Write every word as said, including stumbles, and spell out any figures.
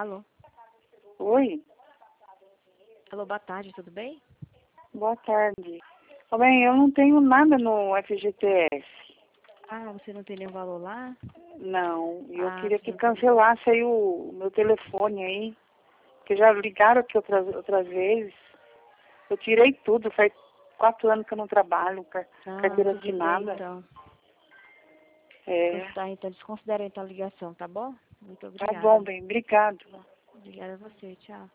Alô? Oi, Alô, boa tarde, tudo bem? boa tarde. Ô, bem, eu não tenho nada no F G T S. Ah, você não tem nenhum valor lá? Não, e eu Ah, queria você que não tem... cancelasse aí o meu telefone aí, que já ligaram aqui outras, outras vezes. Eu tirei tudo, faz quatro anos que eu não trabalho, car- Ah, carteira tudo bem, assinada. então. É, Tá, então desconsidera então a ligação, tá bom? Muito tá bom, obrigada. bem, obrigado. Obrigada a você, tchau.